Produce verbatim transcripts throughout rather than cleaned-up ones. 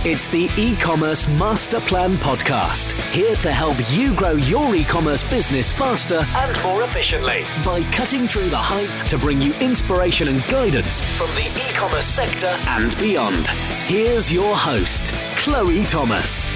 It's the E-commerce Master Plan podcast, here to help you grow your e-commerce business faster and more efficiently by cutting through the hype to bring you inspiration and guidance from the e-commerce sector and beyond. Here's your host, Chloe Thomas.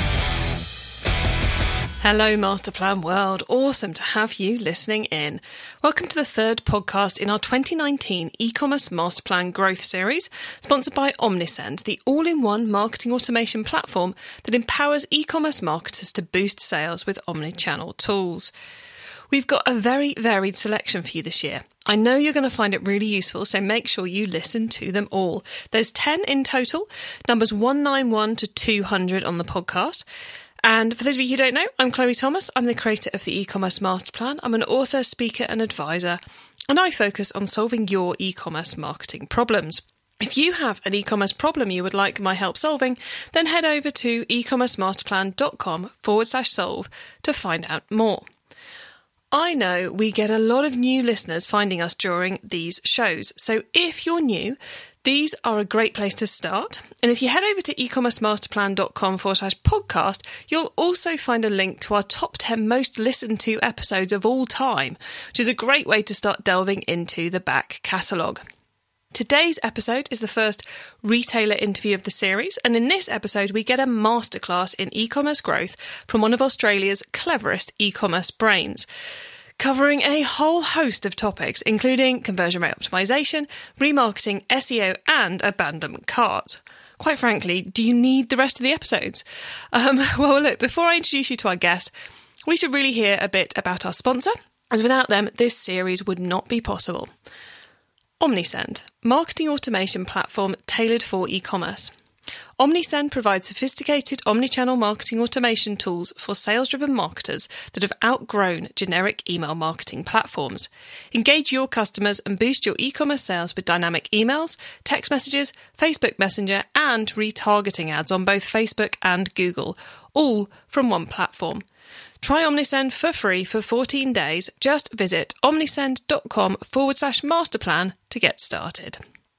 Hello, Masterplan world. Awesome to have you listening in. Welcome to the third podcast in our twenty nineteen e-commerce Masterplan growth series, sponsored by Omnisend, the all-in-one marketing automation platform that empowers e-commerce marketers to boost sales with omnichannel tools. We've got a very varied selection for you this year. I know you're going to find it really useful, so make sure you listen to them all. There's ten in total, numbers one ninety-one to two hundred on the podcast. And for those of you who don't know, I'm Chloe Thomas. I'm the creator of the E-commerce Master Plan. I'm an author, speaker and advisor, and I focus on solving your e-commerce marketing problems. If you have an e-commerce problem you would like my help solving, then head over to ecommercemasterplan.com forward slash solve to find out more. I know we get a lot of new listeners finding us during these shows, so if you're new, these are a great place to start. And if you head over to ecommercemasterplan.com forward slash podcast, you'll also find a link to our top ten most listened to episodes of all time, which is a great way to start delving into the back catalogue. Today's episode is the first retailer interview of the series, and in this episode we get a masterclass in e-commerce growth from one of Australia's cleverest e-commerce brains, covering a whole host of topics, including conversion rate optimization, remarketing, S E O, and abandoned cart. Quite frankly, do you need the rest of the episodes? Um, well, look, before I introduce you to our guest, we should really hear a bit about our sponsor, as without them, this series would not be possible. Omnisend, marketing automation platform tailored for e-commerce. Omnisend provides sophisticated omnichannel marketing automation tools for sales-driven marketers that have outgrown generic email marketing platforms. Engage your customers and boost your e-commerce sales with dynamic emails, text messages, Facebook Messenger, and retargeting ads on both Facebook and Google, all from one platform. Try Omnisend for free for fourteen days. Just visit omnisend.com forward slash masterplan to get started.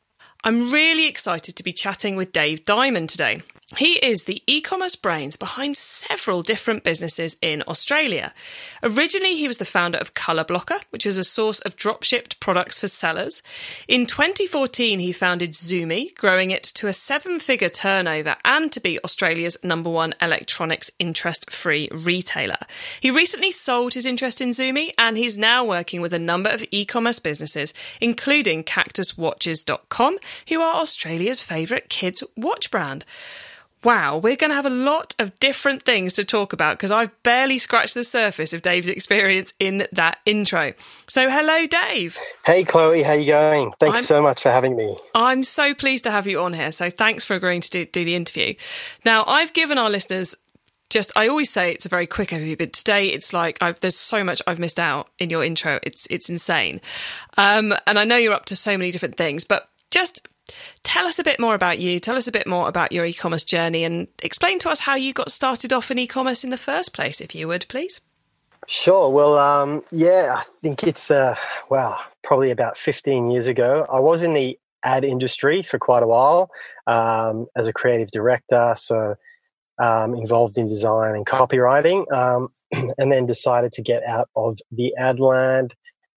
I'm really excited to be chatting with Dave Diamond today. He is the e-commerce brains behind several different businesses in Australia. Originally, he was the founder of Colour Blocker, which is a source of drop-shipped products for sellers. In twenty fourteen, he founded Zoomy, growing it to a seven-figure turnover and to be Australia's number one electronics interest-free retailer. He recently sold his interest in Zoomy, and he's now working with a number of e-commerce businesses, including cactus watches dot com, who are Australia's favourite kids' watch brand. Wow, we're going to have a lot of different things to talk about because I've barely scratched the surface of Dave's experience in that intro. So hello, Dave. Hey, Chloe. How you going? Thanks I'm, so much for having me. I'm so pleased to have you on here. So thanks for agreeing to do, do the interview. Now, I've given our listeners just, I always say it's a very quick overview, but today it's like I've, there's so much I've missed out in your intro. It's, it's insane. Um, and I know you're up to so many different things, but just tell us a bit more about you. Tell us a bit more about your e-commerce journey and explain to us how you got started off in e-commerce in the first place, if you would, please. Sure. Well, um, yeah, I think it's, uh, wow, probably about fifteen years ago. I was in the ad industry for quite a while um, as a creative director, so um, involved in design and copywriting, um, and then decided to get out of the ad land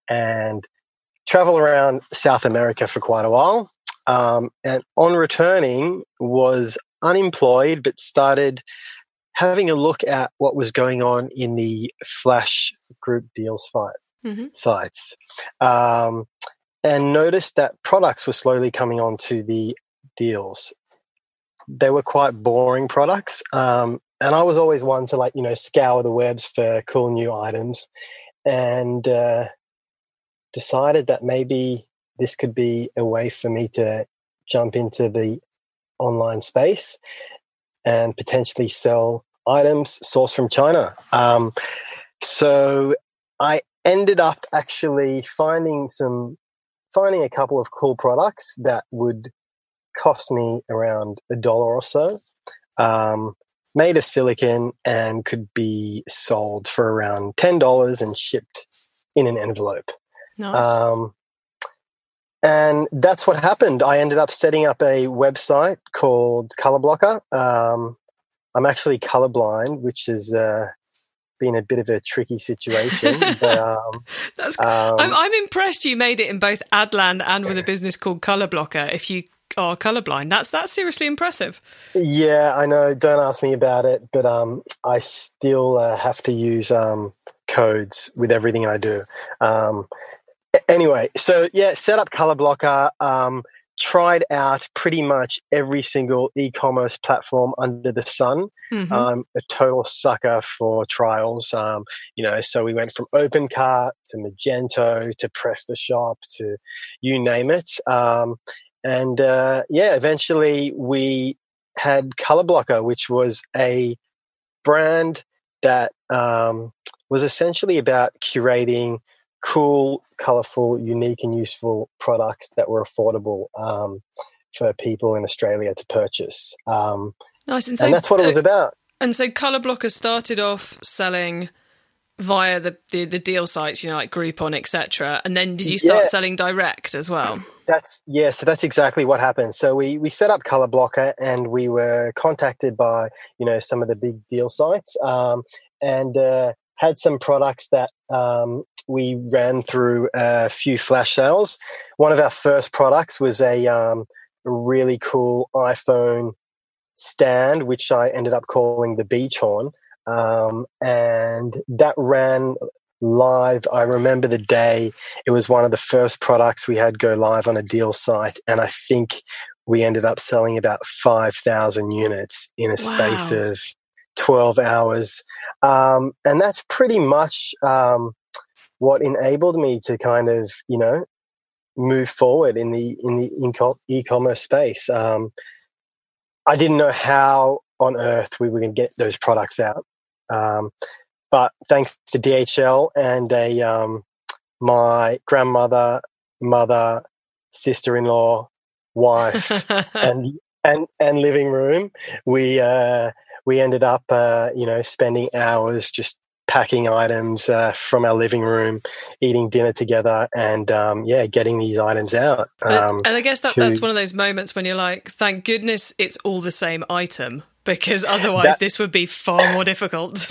and travel around South America for quite a while. Um, and on returning, was unemployed, but started having a look at what was going on in the Flash group deal site, mm-hmm. sites, um, and noticed that products were slowly coming onto the deals. They were quite boring products, um, and I was always one to, like, you know, scour the webs for cool new items, and uh, decided that maybe this could be a way for me to jump into the online space and potentially sell items sourced from China. Um, so I ended up actually finding some, finding a couple of cool products that would cost me around a dollar or so, um, made of silicon and could be sold for around ten dollars and shipped in an envelope. Nice. Um, and that's what happened. I ended up setting up a website called Color Blocker. Um, I'm actually colorblind, which has uh, been a bit of a tricky situation. But um, that's um, I'm, I'm impressed you made it in both Adland and with a business called Color Blocker. If you are colorblind, that's that's seriously impressive. Yeah, I know. Don't ask me about it, but um, I still uh, have to use um, codes with everything I do. Um, anyway, so yeah, set up Color Blocker. Um, tried out pretty much every single e-commerce platform under the sun. Mm-hmm. I'm a total sucker for trials. Um, you know, so we went from OpenCart to Magento to PrestaShop to you name it. Um, and uh, yeah, eventually we had Color Blocker, which was a brand that um, was essentially about curating cool, colorful, unique and useful products that were affordable um, for people in Australia to purchase. Um, nice. And, so, and that's what it was uh, about. And so Color Blocker started off selling via the, the, the deal sites, you know, like Groupon, et cetera. And then did you start yeah. selling direct as well? That's yeah, so that's exactly what happened. So we we set up Color Blocker and we were contacted by, you know, some of the big deal sites um, and uh, had some products that um, we ran through a few flash sales. One of our first products was a um, really cool iPhone stand, which I ended up calling the Beach Horn. Um, and that ran live. I remember the day. It was one of the first products we had go live on a deal site. And I think we ended up selling about five thousand units in a Wow. space of twelve hours. Um, and that's pretty much um, what enabled me to kind of, you know, move forward in the in the e-commerce space. Um, I didn't know how on earth we were going to get those products out, um, but thanks to D H L and a um, my grandmother, mother, sister-in-law, wife, and and and living room, we uh, we ended up, uh, you know, spending hours just packing items uh, from our living room, eating dinner together, and um, yeah, getting these items out. Um, and I guess that, to, that's one of those moments when you're like, thank goodness it's all the same item, because otherwise that, this would be far more difficult.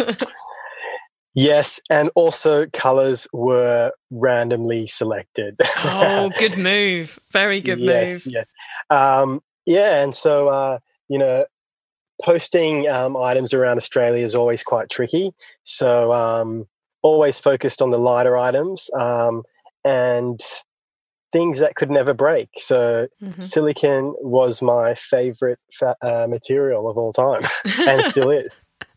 Yes, and also colours were randomly selected. Oh, good move. Very good yes, move. Yes, um, yeah, and so, uh, you know, posting um, items around Australia is always quite tricky. So um, always focused on the lighter items um, and things that could never break. So mm-hmm. silicone was my favourite fa- uh, material of all time and still is.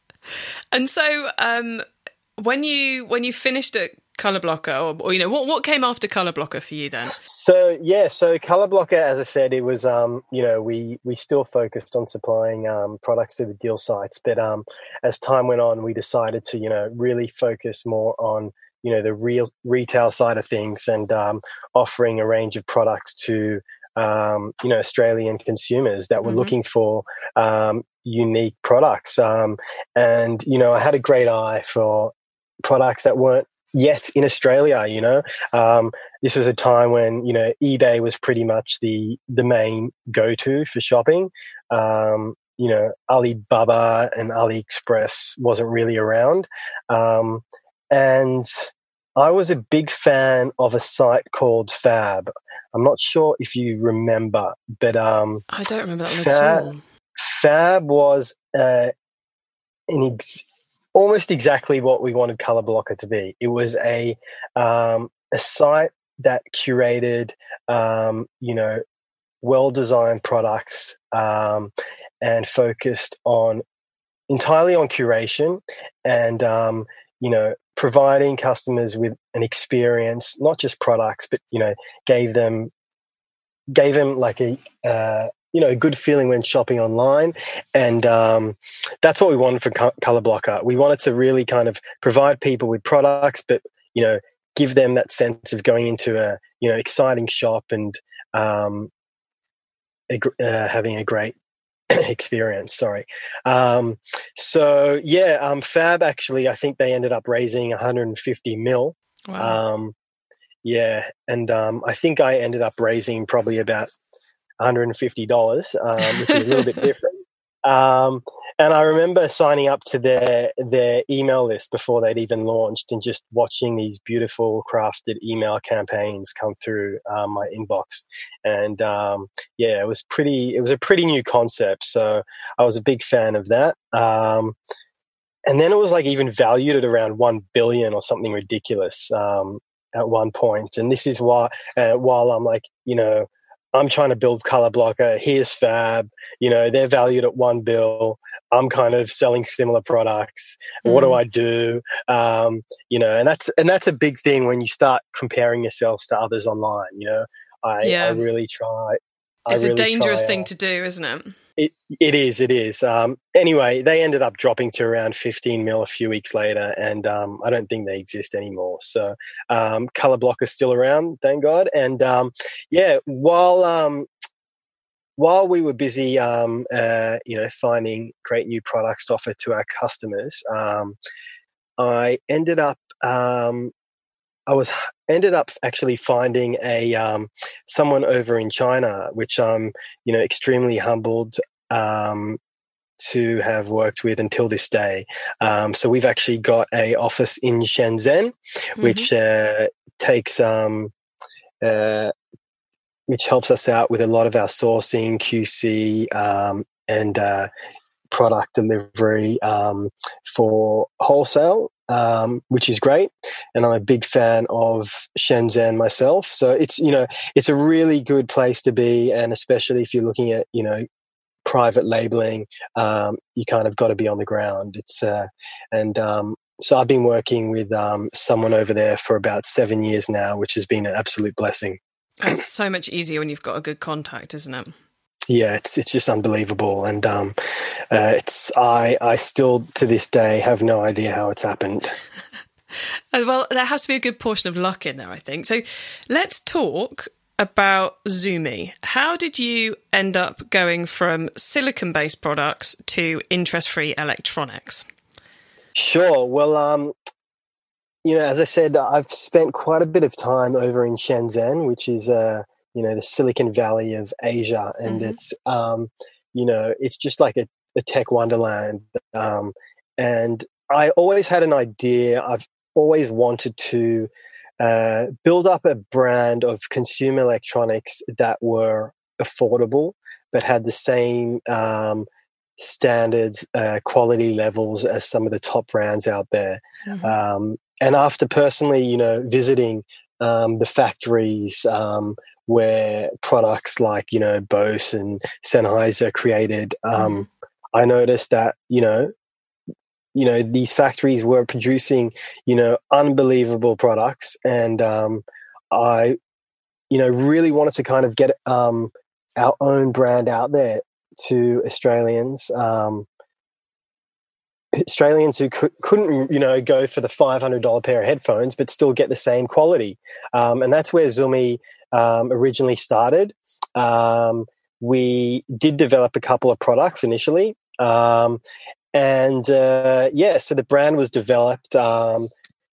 And so um, when you when you finished at Color Blocker, or, or you know, what what came after Color Blocker for you then? So yeah, so Color Blocker, as I said, it was um, you know, we we still focused on supplying um, products to the deal sites, but um, as time went on, we decided to you know really focus more on you know the real retail side of things and um, offering a range of products to um, you know Australian consumers that were mm-hmm. looking for um, unique products. Um, and you know, I had a great eye for products that weren't yet in Australia. You know, um, this was a time when you know eBay was pretty much the the main go-to for shopping. Um, you know, Alibaba and AliExpress wasn't really around, um, and I was a big fan of a site called Fab. I'm not sure if you remember, but um, I don't remember that one Fab, at all. Fab was uh, an ex- almost exactly what we wanted Color Blocker to be. It was a um, a site that curated, um, you know, well-designed products um, and focused on entirely on curation and um, you know providing customers with an experience, not just products, but you know gave them gave them like a uh, you know, a good feeling when shopping online. And um, that's what we wanted for Color Blocker. We wanted to really kind of provide people with products, but, you know, give them that sense of going into a, you know, exciting shop and um, a, uh, having a great experience. Sorry. Um, so, yeah, um, Fab actually, I think they ended up raising one hundred fifty mil. Wow. Um, Yeah, and um, I think I ended up raising probably about one hundred fifty dollars, um, which is a little bit different. Um, and I remember signing up to their their email list before they'd even launched, and just watching these beautiful crafted email campaigns come through um, my inbox. And um, yeah, it was pretty. It was a pretty new concept, so I was a big fan of that. Um, and then it was like even valued at around one billion or something ridiculous um, at one point. And this is why, uh, while I'm like, you know, I'm trying to build Color Blocker. Here's Fab. You know, they're valued at one bill. I'm kind of selling similar products. Mm. What do I do? Um, you know, and that's and that's a big thing when you start comparing yourselves to others online. You know, I, yeah. I really try. It's I really a dangerous try, thing uh, to do, isn't it? It it is. It is. Um, anyway, they ended up dropping to around fifteen mil a few weeks later, and um, I don't think they exist anymore. So, um, Color Block is still around, thank God. And um, yeah, while um, while we were busy, um, uh, you know, finding great new products to offer to our customers, um, I ended up. Um, I was ended up actually finding a um, someone over in China, which I'm you know extremely humbled um, to have worked with until this day. Um, so we've actually got a office in Shenzhen, mm-hmm. which uh, takes um, uh, which helps us out with a lot of our sourcing, Q C, um, and uh, product delivery um, for wholesale. Um, which is great, and I'm a big fan of Shenzhen myself. So it's you know it's a really good place to be, and especially if you're looking at you know private labeling, um, you kind of got to be on the ground. It's uh, and um, so I've been working with um, someone over there for about seven years now, which has been an absolute blessing. It's so much easier when you've got a good contact, isn't it? Yeah, it's it's just unbelievable, and um, uh, it's I I still to this day have no idea how it's happened. Well, there has to be a good portion of luck in there, I think. So, let's talk about Zoomy. How did you end up going from silicon-based products to interest-free electronics? Sure. Well, um, you know, as I said, I've spent quite a bit of time over in Shenzhen, which is uh. you know, the Silicon Valley of Asia. And mm-hmm. it's, um, you know, it's just like a, a tech wonderland. Um, and I always had an idea. I've always wanted to uh, build up a brand of consumer electronics that were affordable, but had the same um, standards, uh, quality levels as some of the top brands out there. Mm-hmm. Um, and after personally, you know, visiting um, the factories, um, where products like, you know, Bose and Sennheiser created, um, mm. I noticed that, you know, you know, these factories were producing, you know, unbelievable products. And um, I, you know, really wanted to kind of get um, our own brand out there to Australians. Um, Australians who could, couldn't, you know, go for the five hundred dollars pair of headphones, but still get the same quality. Um, and that's where Zoomy um, originally started. Um, we did develop a couple of products initially. Um, and, uh, yeah, so the brand was developed. Um,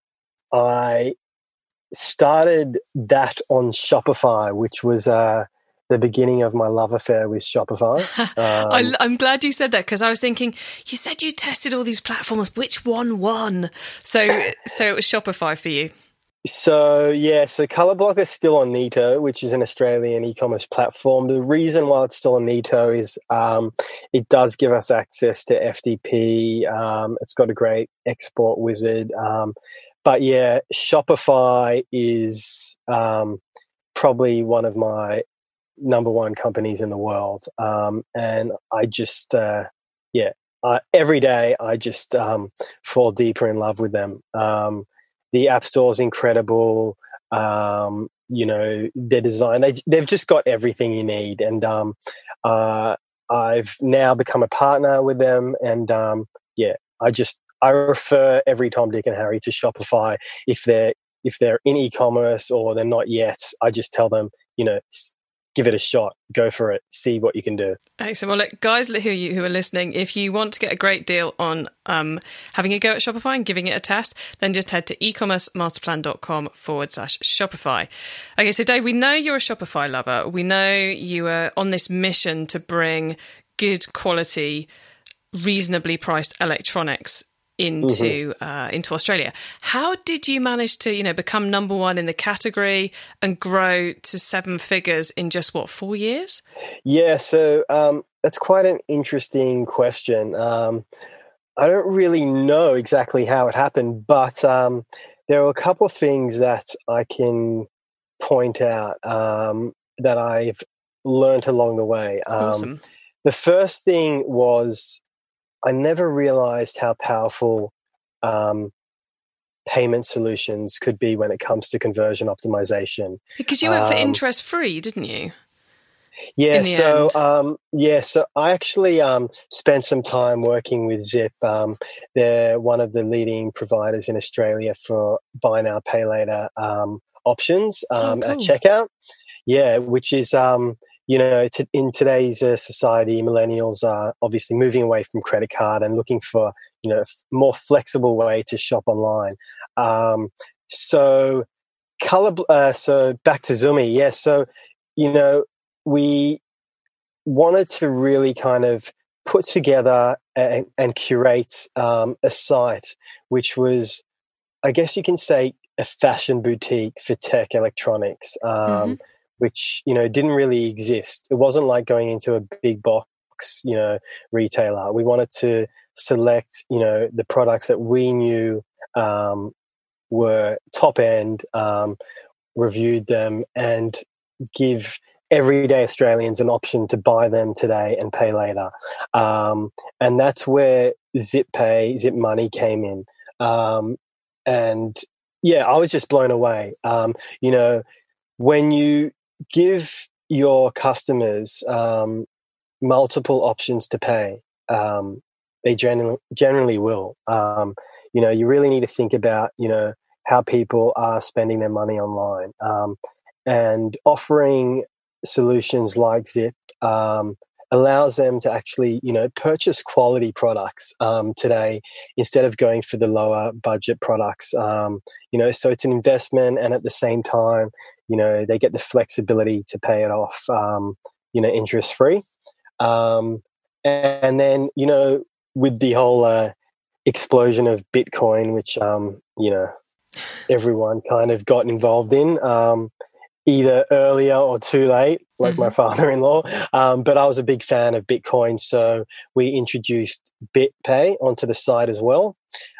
I started that on Shopify, which was, uh, the beginning of my love affair with Shopify. Um, I, I'm glad you said that, because I was thinking, you said you tested all these platforms. Which one won? So, so it was Shopify for you. So, yeah, so Color Block is still on Neato, which is an Australian e-commerce platform. The reason why it's still on Neato is um, it does give us access to F T P. Um, it's got a great export wizard. Um, but, yeah, Shopify is um, probably one of my number one companies in the world. Um, and I just, uh, yeah, uh, every day I just um, fall deeper in love with them. Um, the App Store is incredible. Um, you know, their design, they, they've just got everything you need. And um, uh, I've now become a partner with them. And um, yeah, I just, I refer every Tom, Dick and Harry to Shopify. If they're, if they're in e-commerce or they're not yet, I just tell them, you know, give it a shot. Go for it. See what you can do. Excellent. Well, look, guys who you who are listening, if you want to get a great deal on um, having a go at Shopify and giving it a test, then just head to ecommercemasterplan.com forward slash Shopify. Okay, so Dave, we know you're a Shopify lover. We know you are on this mission to bring good quality, reasonably priced electronics into mm-hmm. uh, into Australia. How did you manage to, you know, become number one in the category and grow to seven figures in just what, four years? Yeah, so um, that's quite an interesting question. Um, I don't really know exactly how it happened, but um, there are a couple of things that I can point out um, that I've learned along the way. Um, awesome. The first thing was I never realized how powerful um, payment solutions could be when it comes to conversion optimization. Because you went for um, interest free, didn't you? Yeah. So, um, yeah. So I actually um, spent some time working with Zip. Um, they're one of the leading providers in Australia for buy now, pay later um, options um, oh, cool. at checkout. Yeah, which is. Um, You know, to, in today's uh, society, millennials are obviously moving away from credit card and looking for, you know, a f- more flexible way to shop online. Um, so, color. Uh, so back to Zumi. Yeah. So, you know, we wanted to really kind of put together and, and curate um, a site which was, I guess you can say, a fashion boutique for tech electronics. Um, mm-hmm. which, you know, didn't really exist. It wasn't like going into a big box, you know, retailer. We wanted to select, you know, the products that we knew um, were top end, um, reviewed them, and give everyday Australians an option to buy them today and pay later. Um, and that's where Zip Pay, Zip Money came in. Um, and yeah, I was just blown away. Um, you know, when you give your customers um, multiple options to pay, um, they generally, generally will. Um, you know, you really need to think about, you know, how people are spending their money online. Um, and offering solutions like Zip um, allows them to actually, you know, purchase quality products um, today instead of going for the lower budget products. Um, you know, so it's an investment, and at the same time, you know, they get the flexibility to pay it off, um, you know, interest free. Um, and then, you know, with the whole uh, explosion of Bitcoin, which, um, you know, everyone kind of got involved in, um, either earlier or too late, like mm-hmm. my father-in-law. Um, but I was a big fan of Bitcoin, so we introduced BitPay onto the site as well.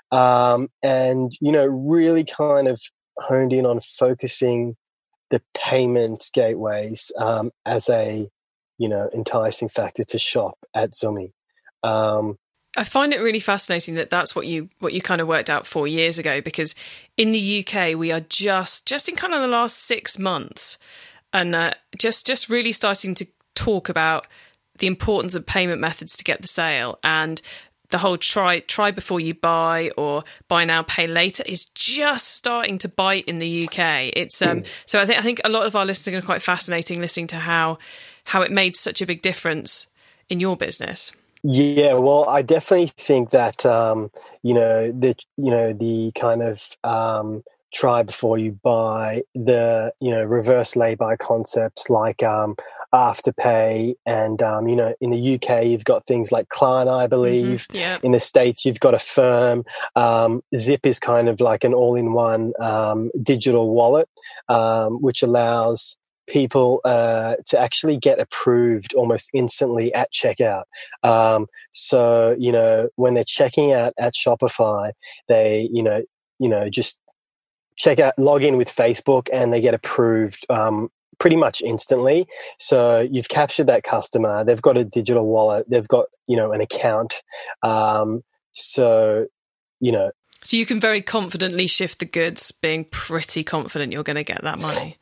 Um, and, you know, really kind of honed in on focusing the payment gateways um, as a, you know, enticing factor to shop at Zumi. Um, I find it really fascinating that that's what you what you kind of worked out four years ago, because in the U K we are just just in kind of the last six months and uh, just just really starting to talk about the importance of payment methods to get the sale, and the whole try try before you buy or buy now pay later is just starting to bite in the U K. It's um, so I think I think a lot of our listeners are going to quite fascinating listening to how how it made such a big difference in your business. Yeah, well, I definitely think that um, you know the you know the kind of um, try before you buy, the you know reverse lay-by concepts like um, Afterpay, and um, you know in the U K you've got things like Klarna, I believe. Mm-hmm, yeah. In the States you've got Affirm. Um, Zip is kind of like an all-in-one um, digital wallet, um, which allows people uh, to actually get approved almost instantly at checkout. Um, so, you know, when they're checking out at Shopify, they, you know, you know, just check out, log in with Facebook, and they get approved um, pretty much instantly. So you've captured that customer. They've got a digital wallet. They've got, you know, an account. Um, so, you know. So you can very confidently shift the goods, being pretty confident you're going to get that money.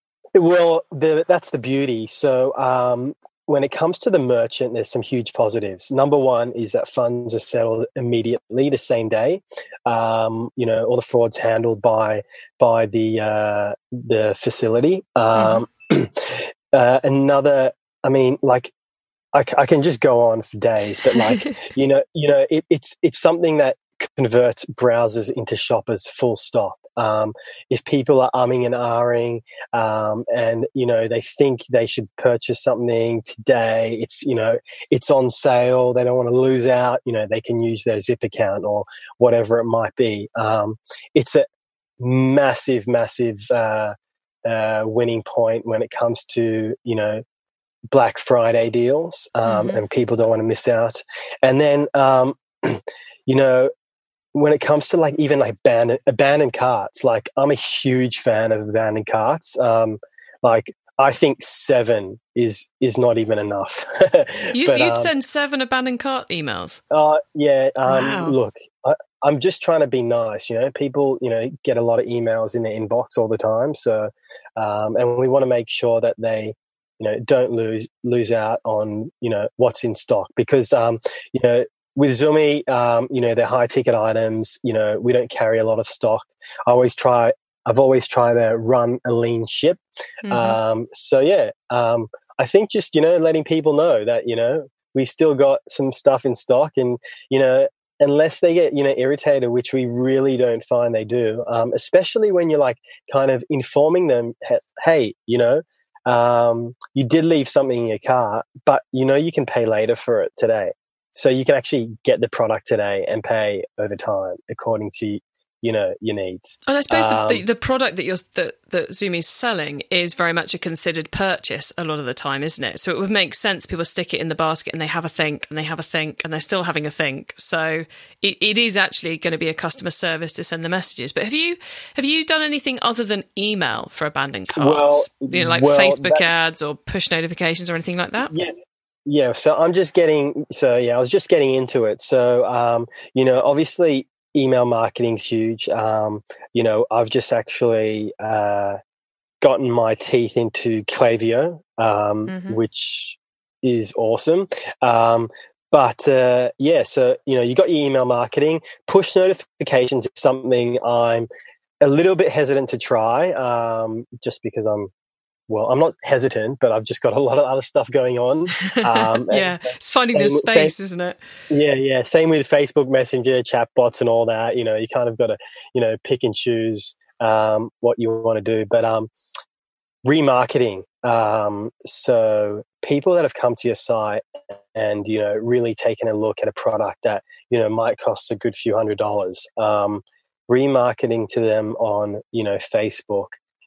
Well, the, that's the beauty. So um, when it comes to the merchant, there's some huge positives. Number one is that funds are settled immediately the same day. Um, you know, all the fraud's handled by by the uh, the facility. Um, mm-hmm. uh, another, I mean, like, I, I can just go on for days, but like, you know, you know, it, it's it's something that converts browsers into shoppers, full stop. Um, if people are umming and ahhing, um, and you know they think they should purchase something today, it's you know it's on sale. They don't want to lose out. You know, they can use their Zip account or whatever it might be. Um, it's a massive, massive uh, uh, winning point when it comes to you know Black Friday deals, um, Mm-hmm. and people don't want to miss out. And then, um, you know, when it comes to like even like abandoned, abandoned carts, like I'm a huge fan of abandoned carts. Um, like I think seven is is not even enough. You, but, you'd um, send seven abandoned cart emails. uh, yeah. Um, Wow. Look, I, I'm just trying to be nice. You know, people, you know, get a lot of emails in their inbox all the time. So, um, and we want to make sure that they, you know, don't lose lose out on you know what's in stock because um, you know with Zoomy, um, you know, they're high ticket items. You know, we don't carry a lot of stock. I always try. I've always tried to run a lean ship. Mm-hmm. Um, so yeah, um, I think just you know letting people know that you know we still got some stuff in stock, and you know unless they get you know irritated, which we really don't find they do, um, especially when you're like kind of informing them, hey, you know. Um, you did leave something in your car, but you know you can pay later for it today. So you can actually get the product today and pay over time according to you know your needs. And I suppose um, the, the the product that you're that that Zoomy's selling is very much a considered purchase a lot of the time, isn't it? So it would make sense people stick it in the basket and they have a think and they have a think and they're still having a think. So it, it is actually going to be a customer service to send the messages. But have you have you done anything other than email for abandoned carts? Well, you know, like well, Facebook that, ads or push notifications or anything like that? Yeah. Yeah. So I'm just getting, so yeah, I was just getting into it. So, um, you know, obviously email marketing's huge. Um, you know, I've just actually, uh, gotten my teeth into Klaviyo, um, Mm-hmm. which is awesome. Um, but, uh, yeah, so, you know, you got your email marketing, push notifications is something I'm a little bit hesitant to try, um, just because I'm, well, I'm not hesitant, but I've just got a lot of other stuff going on. Um, yeah, it's finding the space, same, isn't it? Yeah, yeah. Same with Facebook Messenger, chatbots, and all that. You know, you kind of got to, you know, pick and choose um, what you want to do. But um, remarketing. Um, so people that have come to your site and you know really taken a look at a product that you know might cost a good few hundred dollars. Um, remarketing to them on you know Facebook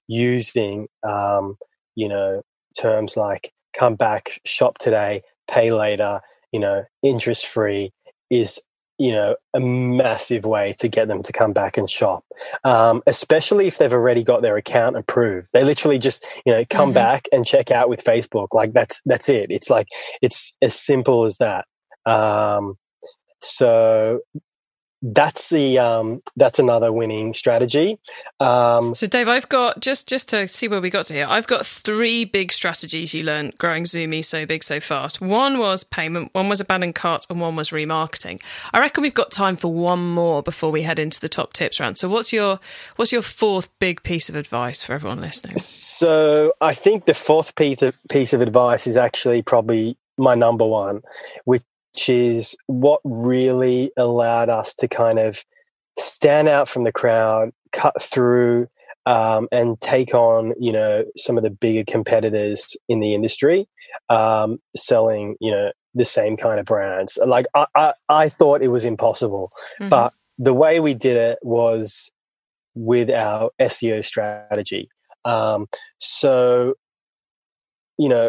using um, you know terms like come back, shop today, pay later, you know interest free is you know a massive way to get them to come back and shop, um, especially if they've already got their account approved. They literally just you know come mm-hmm. back and check out with Facebook. Like that's that's it. It's like it's as simple as that. Um, so that's the um, that's another winning strategy. Um, so, Dave, I've got just just to see where we got to here. I've got three big strategies you learned growing Zoomy so big so fast. One was payment, one was abandoned carts, and one was remarketing. I reckon we've got time for one more before we head into the top tips round. So, what's your what's your fourth big piece of advice for everyone listening? So, I think the fourth piece of, piece of advice is actually probably my number one, which which is what really allowed us to kind of stand out from the crowd, cut through, um, and take on, you know, some of the bigger competitors in the industry, um, selling, you know, the same kind of brands. Like I, I, I thought it was impossible, mm-hmm. but the way we did it was with our S E O strategy. Um, so, you know,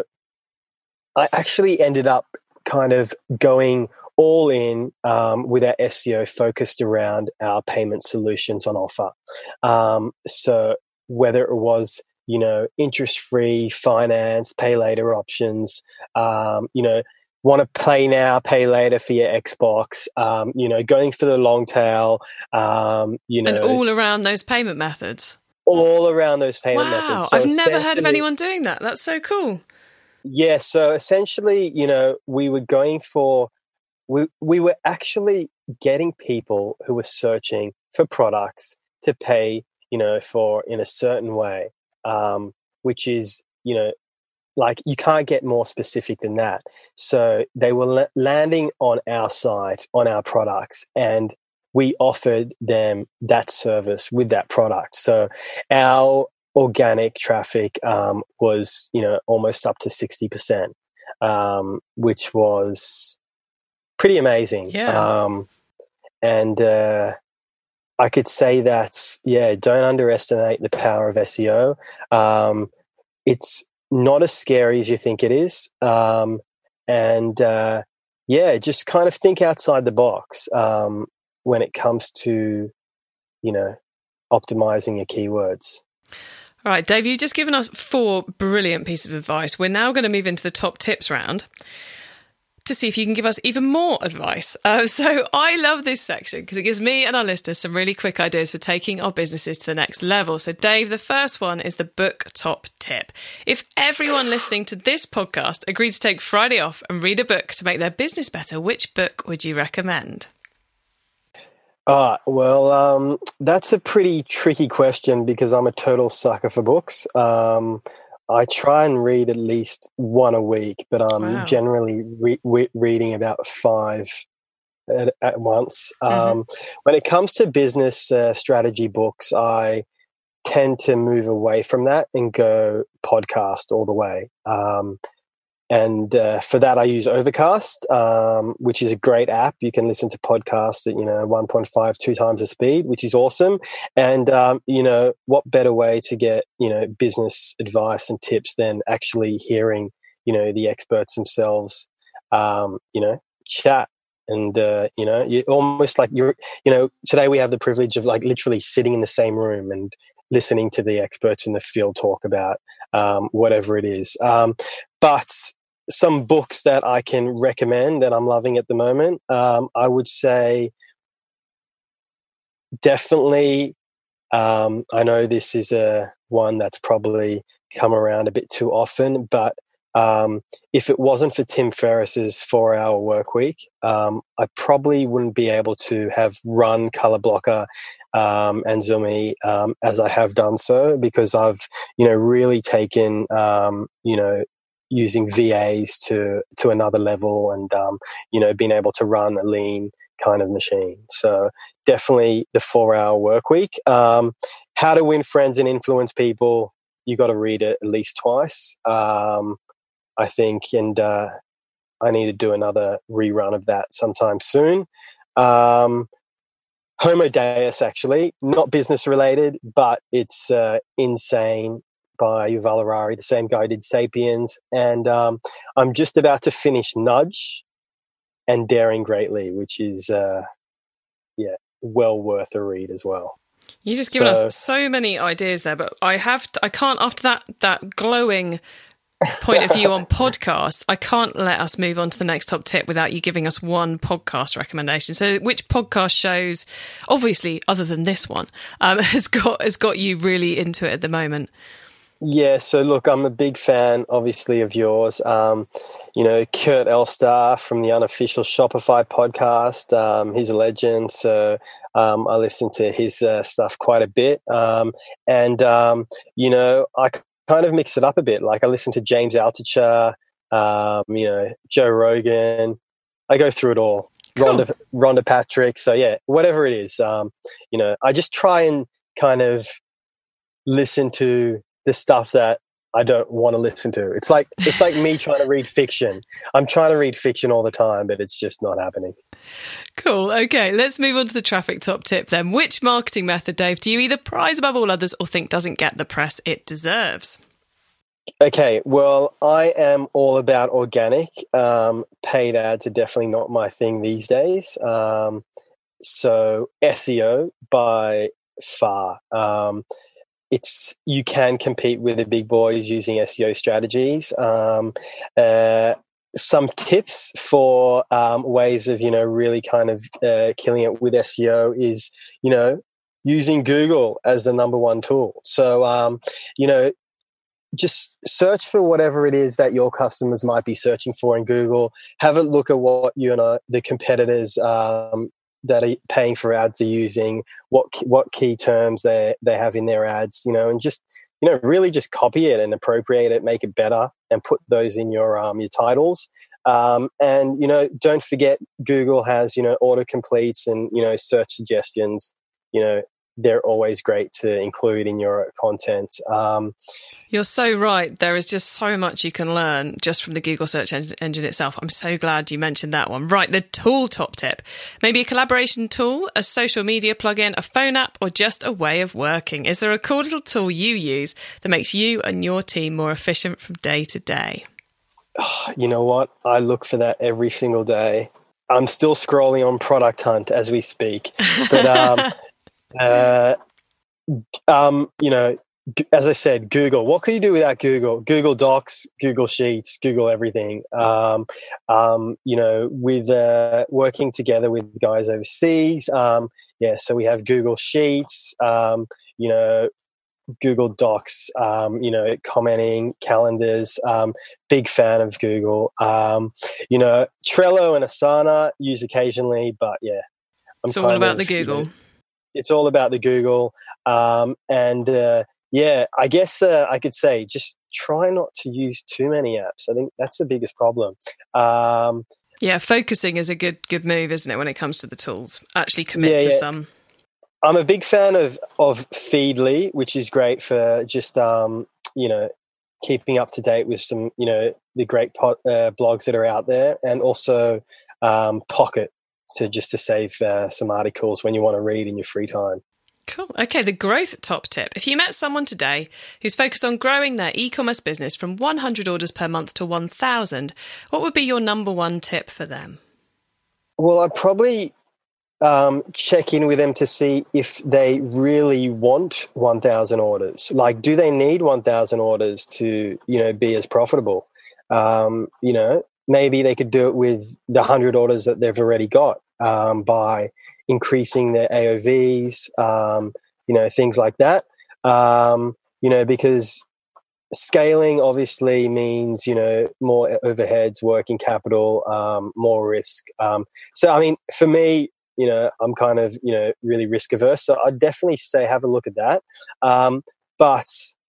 I actually ended up kind of going all in um, with our S E O focused around our payment solutions on offer. Um, so whether it was, you know, interest-free finance, pay later options, um, you know, want to pay now, pay later for your Xbox, um, you know, going for the long tail, um, you know. And all around those payment methods. All around those payment wow, methods. So I've never heard of anyone doing that. That's so cool. Yeah, so essentially, you know, we were going for, we we were actually getting people who were searching for products to pay, you know, for in a certain way, um, which is, you know, like you can't get more specific than that. So they were la- landing on our site, on our products, and we offered them that service with that product. So our organic traffic um, was, you know, almost up to sixty percent, um, which was pretty amazing. Yeah. Um, and uh, I could say that, yeah, don't underestimate the power of S E O. Um, it's not as scary as you think it is. Um, and uh, yeah, just kind of think outside the box um, when it comes to, you know, optimizing your keywords. All right, Dave, you've just given us four brilliant pieces of advice. We're now going to move into the top tips round to see if you can give us even more advice. Uh, so I love this section because it gives me and our listeners some really quick ideas for taking our businesses to the next level. So Dave, the first one is the book top tip. If everyone listening to this podcast agreed to take Friday off and read a book to make their business better, which book would you recommend? Ah, well, um, that's a pretty tricky question because I'm a total sucker for books. Um, I try and read at least one a week, but I'm Wow. generally re- re- reading about five at, at once. Mm-hmm. Um, when it comes to business uh, strategy books, I tend to move away from that and go podcast all the way. Um, and uh, for that, I use Overcast, um, which is a great app. You can listen to podcasts at, you know, one point five, two times the speed, which is awesome. And, um, you know, what better way to get, you know, business advice and tips than actually hearing, you know, the experts themselves, um, you know, chat. And, uh, you know, you almost like you're, you know, today we have the privilege of like literally sitting in the same room and listening to the experts in the field talk about um, whatever it is. Um, but some books that I can recommend that I'm loving at the moment, um, I would say definitely, um, I know this is a one that's probably come around a bit too often, but um, if it wasn't for Tim Ferriss's four-hour work week, um, I probably wouldn't be able to have run Color Blocker um, and Zoomy um, as I have done so, because I've, you know, really taken, um, you know, using V As to to another level, and um, you know, being able to run a lean kind of machine. So definitely the four-hour work week. Um, How to Win Friends and Influence People. You got to read it at least twice, um, I think, and uh, I need to do another rerun of that sometime soon. Um, Homo Deus, actually, not business related, but it's uh, insane, by Yuval Harari, the same guy who did Sapiens. And um, I'm just about to finish Nudge and Daring Greatly, which is, uh, yeah, well worth a read as well. You just given So, us so many ideas there, but I have to, I can't, after that that glowing point of view on podcasts, I can't let us move on to the next top tip without you giving us one podcast recommendation. So which podcast shows, obviously other than this one, um, has got has got you really into it at the moment? Yeah, so look, I'm a big fan, obviously, of yours. Um, you know, Kurt Elstar from the Unofficial Shopify podcast. Um, he's a legend, so um, I listen to his uh, stuff quite a bit. Um, and, um, you know, I kind of mix it up a bit. Like I listen to James Altucher, um, you know, Joe Rogan. I go through it all. Cool. Rhonda, Rhonda Patrick. So, yeah, whatever it is, um, you know, I just try and kind of listen to the stuff that I don't want to listen to. It's like it's like me trying to read fiction. I'm trying to read fiction all the time, but it's just not happening. Cool. Okay, let's move on to the traffic top tip then. Which marketing method, Dave, do you either prize above all others or think doesn't get the press it deserves? Okay, well, I am all about organic. Um, paid ads are definitely not my thing these days. Um, so S E O by far. Um, It's you can compete with the big boys using S E O strategies. Um, uh, some tips for um, ways of, you know, really kind of uh, killing it with S E O is, you know, using Google as the number one tool. So, um, you know, just search for whatever it is that your customers might be searching for in Google. Have a look at what, you know, the competitors um, that are paying for ads are using, what what key terms they they have in their ads, you know, and just you know, really just copy it and appropriate it, make it better, and put those in your um, your titles. Um, and, you know, don't forget Google has, you know, autocompletes and, you know, search suggestions. You know, they're always great to include in your content. Um, You're so right. There is just so much you can learn just from the Google search en- engine itself. I'm so glad you mentioned that one. Right, the tool top tip. Maybe a collaboration tool, a social media plugin, a phone app, or just a way of working. Is there a cool little tool you use that makes you and your team more efficient from day to day? Oh, you know what? I look for that every single day. I'm still scrolling on Product Hunt as we speak. But, um, uh, um, you know, as I said, Google. What can you do without Google? Google Docs, Google Sheets, Google everything. Um, um, you know, with uh, working together with guys overseas. Um, yeah, so we have Google Sheets, um, you know, Google Docs, um, you know, commenting, calendars, um, big fan of Google. Um, you know, Trello and Asana use occasionally, but yeah. I'm it's all about of, the Google. You know, it's all about the Google. Um, and uh, yeah, I guess uh, I could say just try not to use too many apps. I think that's the biggest problem. Um, yeah, focusing is a good good move, isn't it, when it comes to the tools? Actually commit yeah, to yeah. some. I'm a big fan of, of Feedly, which is great for just, um, you know, keeping up to date with some, you know, the great po- uh, blogs that are out there, and also um, Pocket, so just to save uh, some articles when you want to read in your free time. Cool. Okay, the growth top tip. If you met someone today who's focused on growing their e-commerce business from one hundred orders per month to one thousand, what would be your number one tip for them? Well, I'd probably um, check in with them to see if they really want one thousand orders. Like, do they need one thousand orders to, you know, be as profitable? Um, you know, maybe they could do it with the one hundred orders that they've already got um, by increasing their A O Vs, um, you know, things like that. Um, you know, because scaling obviously means, you know, more overheads, working capital, um, more risk. Um, so, I mean, for me, you know, I'm kind of, you know, really risk averse. So I'd definitely say have a look at that. Um, but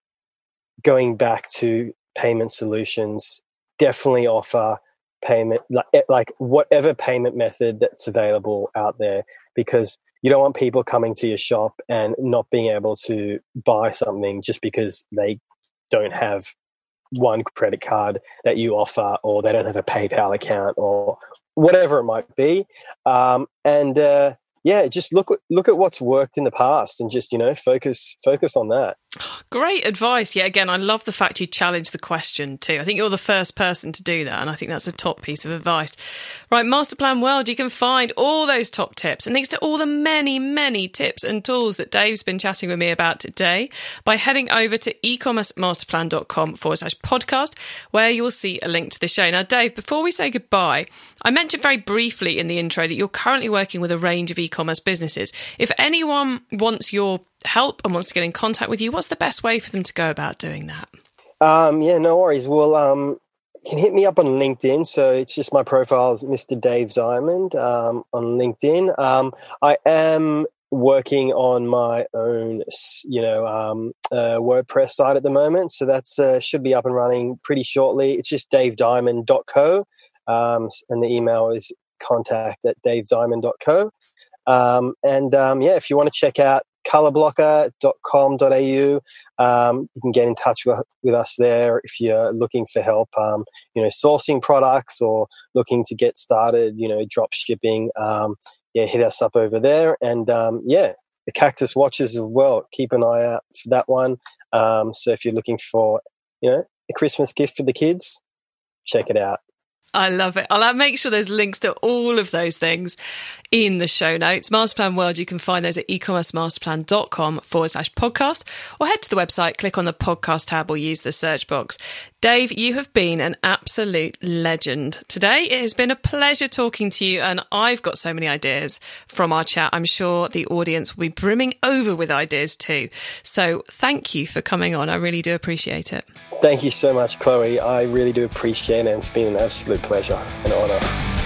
going back to payment solutions, definitely offer payment, like, like whatever payment method that's available out there, because you don't want people coming to your shop and not being able to buy something just because they don't have one credit card that you offer, or they don't have a PayPal account, or whatever it might be. Um, and uh, yeah, just look look at what's worked in the past, and just, you know, focus focus on that. Great advice. Yeah, again, I love the fact you challenge the question too. I think you're the first person to do that, and I think that's a top piece of advice. Right, Masterplan World, you can find all those top tips and links to all the many, many tips and tools that Dave's been chatting with me about today by heading over to ecommercemasterplan.com forward slash podcast, where you will see a link to the show. Now, Dave, before we say goodbye, I mentioned very briefly in the intro that you're currently working with a range of e-commerce businesses. If anyone wants your help and wants to get in contact with you, what's the best way for them to go about doing that? Um, yeah, no worries. Well, um, you can hit me up on LinkedIn. So it's just my profile is Mister Dave Diamond um, on LinkedIn. Um, I am working on my own, you know, um, uh, WordPress site at the moment. So that's uh, should be up and running pretty shortly. It's just dave diamond dot co, um, and the email is contact at dave diamond dot co. Um, and um, yeah, if you want to check out color blocker dot com dot a u, um, you can get in touch with, with us there if you're looking for help, um, you know, sourcing products, or looking to get started, you know, drop shipping. Um, yeah, hit us up over there. And um, yeah, the Cactus Watches as well. Keep an eye out for that one. Um, so if you're looking for, you know, a Christmas gift for the kids, check it out. I love it. I'll make sure there's links to all of those things in the show notes. Masterplan World, you can find those at ecommercemasterplan.com forward slash podcast, or head to the website, click on the podcast tab, or use the search box. Dave, you have been an absolute legend today. It has been a pleasure talking to you, and I've got so many ideas from our chat. I'm sure the audience will be brimming over with ideas too. So thank you for coming on. I really do appreciate it. Thank you so much, Chloe. I really do appreciate it, and it's been an absolute pleasure and honour.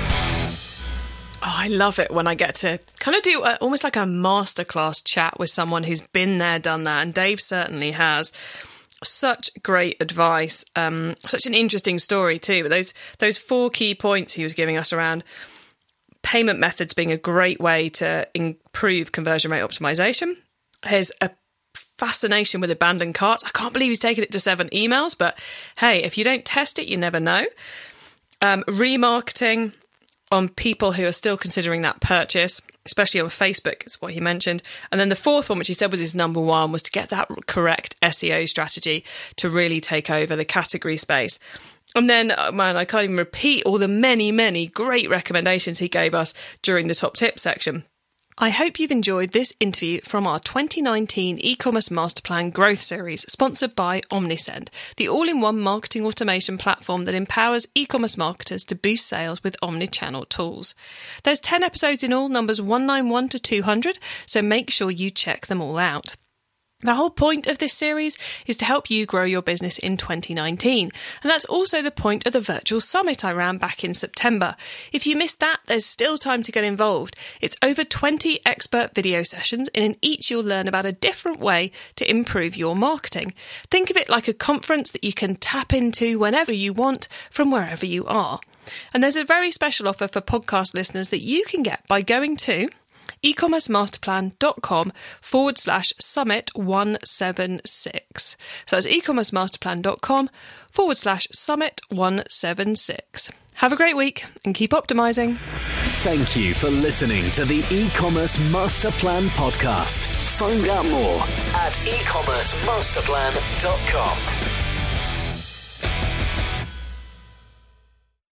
Oh, I love it when I get to kind of do a, almost like a masterclass chat with someone who's been there, done that, and Dave certainly has. Such great advice. Um, such an interesting story too. But those those four key points he was giving us around payment methods being a great way to improve conversion rate optimization. Here's a fascination with abandoned carts. I can't believe he's taken it to seven emails, but hey, if you don't test it, you never know. Um, remarketing on people who are still considering that purchase, especially on Facebook, is what he mentioned. And then the fourth one, which he said was his number one, was to get that correct S E O strategy to really take over the category space. And then, oh man, I can't even repeat all the many, many great recommendations he gave us during the top tips section. I hope you've enjoyed this interview from our twenty nineteen e-commerce master plan growth series, sponsored by Omnisend, the all-in-one marketing automation platform that empowers e-commerce marketers to boost sales with omnichannel tools. There's ten episodes in all, numbers one ninety-one to two hundred, so make sure you check them all out. The whole point of this series is to help you grow your business in twenty nineteen. And that's also the point of the virtual summit I ran back in September. If you missed that, there's still time to get involved. It's over twenty expert video sessions, and in each you'll learn about a different way to improve your marketing. Think of it like a conference that you can tap into whenever you want from wherever you are. And there's a very special offer for podcast listeners that you can get by going to ecommercemasterplan.com forward slash summit 176. So that's ecommercemasterplan.com forward slash summit 176. Have a great week and keep optimizing. Thank you for listening to the E-commerce Master Plan podcast. Find out more at ecommercemasterplan dot com.